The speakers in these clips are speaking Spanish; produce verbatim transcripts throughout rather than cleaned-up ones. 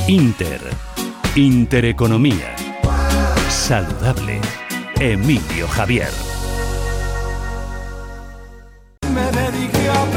Inter. Intereconomía. Saludable. Emilio Javier. Me dediqué a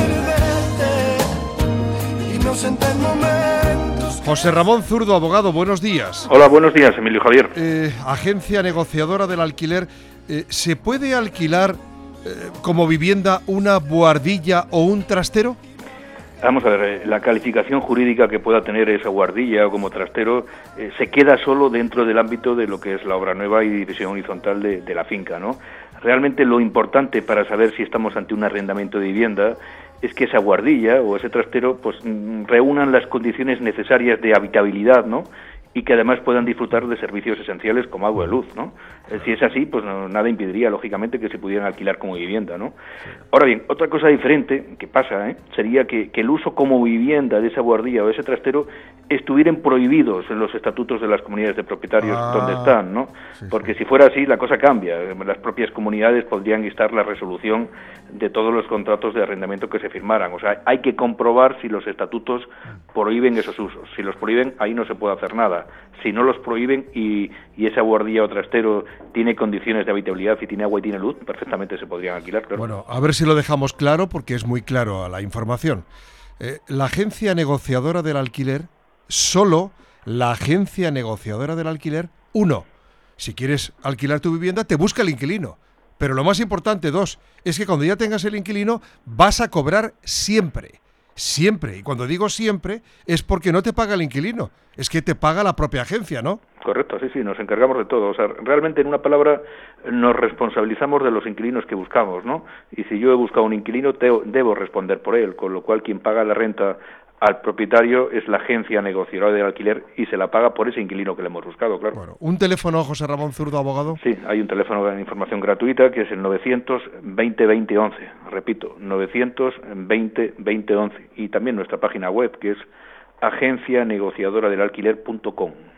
perderte, inocente en momentos. José Ramón Zurdo, abogado, buenos días. Hola, buenos días, Emilio Javier. Eh, agencia negociadora del alquiler. Eh, ¿Se puede alquilar eh, como vivienda una buhardilla o un trastero? Vamos a ver, la calificación jurídica que pueda tener esa buhardilla o como trastero eh, se queda solo dentro del ámbito de lo que es la obra nueva y división horizontal de, de la finca, ¿no? Realmente lo importante para saber si estamos ante un arrendamiento de vivienda es que esa buhardilla o ese trastero pues reúnan las condiciones necesarias de habitabilidad, ¿no? Y que además puedan disfrutar de servicios esenciales como agua y luz, ¿no? Si es así, pues no, nada impediría, lógicamente, que se pudieran alquilar como vivienda, ¿no? Ahora bien, otra cosa diferente que pasa, ¿eh? sería que, que el uso como vivienda de esa buhardilla o ese trastero estuvieran prohibidos en los estatutos de las comunidades de propietarios ah, donde están, ¿no? Sí, Porque sí. si fuera así, la cosa cambia. Las propias comunidades podrían instar la resolución de todos los contratos de arrendamiento que se firmaran. O sea, hay que comprobar si los estatutos prohíben esos usos. Si los prohíben, ahí no se puede hacer nada. Si no los prohíben y, y esa buhardilla o trastero tiene condiciones de habitabilidad y tiene agua y tiene luz, perfectamente se podrían alquilar, claro. Bueno, a ver si lo dejamos claro, porque es muy claro a la información. Eh, la agencia negociadora del alquiler, solo la agencia negociadora del alquiler, uno, si quieres alquilar tu vivienda, te busca el inquilino. Pero lo más importante, dos, es que cuando ya tengas el inquilino, vas a cobrar siempre. Siempre, y cuando digo siempre, es porque no te paga el inquilino, es que te paga la propia agencia, ¿no? Correcto, sí, sí, nos encargamos de todo. O sea, realmente, en una palabra, nos responsabilizamos de los inquilinos que buscamos, ¿no? Y si yo he buscado un inquilino, te, debo responder por él, con lo cual quien paga la renta al propietario es la agencia negociadora del alquiler y se la paga por ese inquilino que le hemos buscado, claro. Bueno, ¿un teléfono, José Ramón Zurdo, abogado? Sí, hay un teléfono de información gratuita que es el novecientos veinte veinte once, repito, novecientos veinte veinte once, y también nuestra página web que es agencia negociadora del alquiler punto com.